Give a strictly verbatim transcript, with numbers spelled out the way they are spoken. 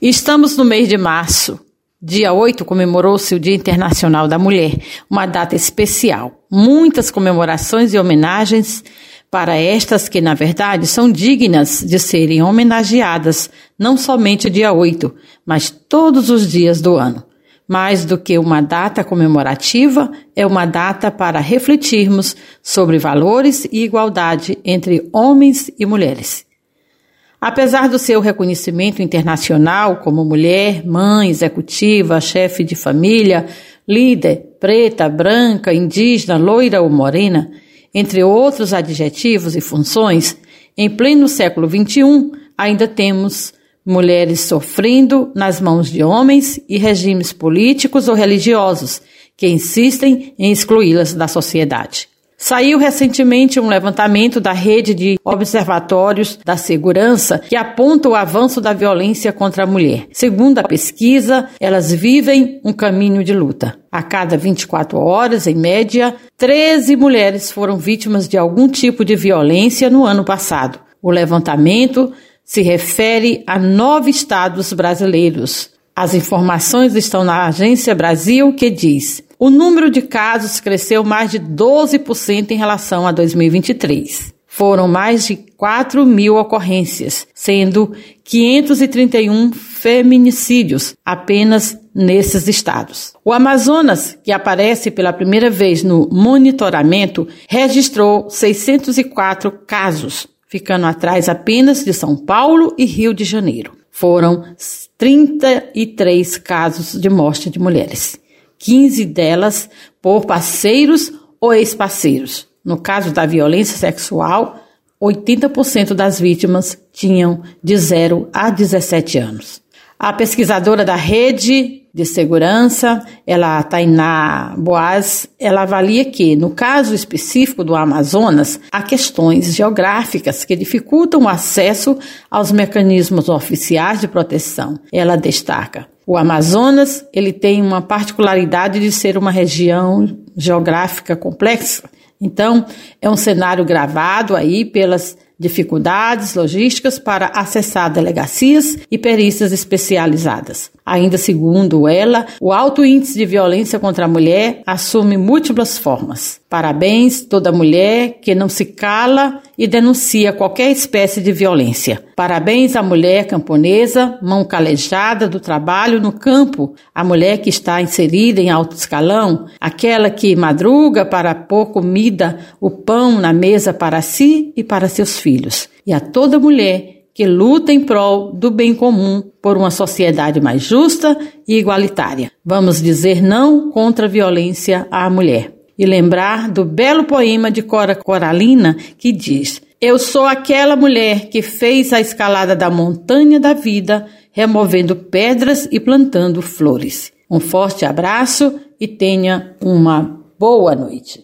Estamos no mês de março. Dia oito comemorou-se o Dia Internacional da Mulher, uma data especial. Muitas comemorações e homenagens para estas que, na verdade, são dignas de serem homenageadas não somente dia oito, mas todos os dias do ano. Mais do que uma data comemorativa, é uma data para refletirmos sobre valores e igualdade entre homens e mulheres. Apesar do seu reconhecimento internacional como mulher, mãe, executiva, chefe de família, líder, preta, branca, indígena, loira ou morena, entre outros adjetivos e funções, em pleno século vinte e um, ainda temos mulheres sofrendo nas mãos de homens e regimes políticos ou religiosos que insistem em excluí-las da sociedade. Saiu recentemente um levantamento da Rede de Observatórios da Segurança que aponta o avanço da violência contra a mulher. Segundo a pesquisa, elas vivem um caminho de luta. A cada vinte e quatro horas, em média, treze mulheres foram vítimas de algum tipo de violência no ano passado. O levantamento se refere a nove estados brasileiros. As informações estão na Agência Brasil, que diz: o número de casos cresceu mais de doze por cento em relação a dois mil e vinte e três. Foram mais de quatro mil ocorrências, sendo quinhentos e trinta e um feminicídios apenas nesses estados. O Amazonas, que aparece pela primeira vez no monitoramento, registrou seiscentos e quatro casos, ficando atrás apenas de São Paulo e Rio de Janeiro. Foram trinta e três casos de morte de mulheres, quinze delas por parceiros ou ex-parceiros. No caso da violência sexual, oitenta por cento das vítimas tinham de zero a dezessete anos. A pesquisadora da Rede de Segurança, ela, Tainá Boaz, ela avalia que, no caso específico do Amazonas, há questões geográficas que dificultam o acesso aos mecanismos oficiais de proteção. Ela destaca: o Amazonas, ele tem uma particularidade de ser uma região geográfica complexa. Então, é um cenário gravado aí pelas dificuldades logísticas para acessar delegacias e perícias especializadas. Ainda segundo ela, o alto índice de violência contra a mulher assume múltiplas formas. Parabéns toda mulher que não se cala e denuncia qualquer espécie de violência. Parabéns à mulher camponesa, mão calejada do trabalho no campo, a mulher que está inserida em alto escalão, aquela que madruga para pôr comida, o pão na mesa para si e para seus filhos. E a toda mulher que luta em prol do bem comum por uma sociedade mais justa e igualitária. Vamos dizer não contra a violência à mulher. E lembrar do belo poema de Cora Coralina que diz: eu sou aquela mulher que fez a escalada da montanha da vida, removendo pedras e plantando flores. Um forte abraço e tenha uma boa noite.